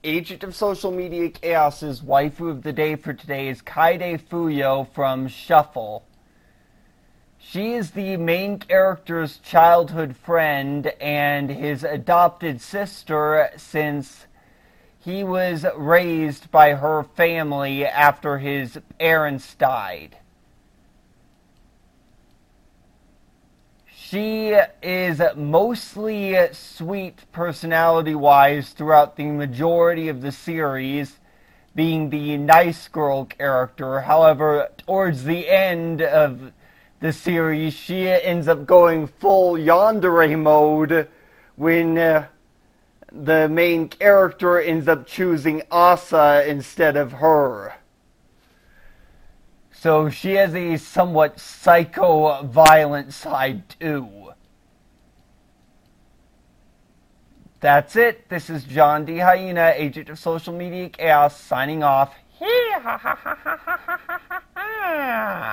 Agent of Social Media Chaos's waifu of the day for today is Kaede Fuyo from Shuffle. She is the main character's childhood friend and his adopted sister since he was raised by her family after his parents died. She is mostly sweet personality-wise throughout the majority of the series, being the nice girl character. However, towards the end of the series, she ends up going full yandere mode when the main character ends up choosing Asa instead of her. So she has a somewhat psycho-violent side too. That's it. This is John D. Hyena, Agent of Social Media Chaos, signing off.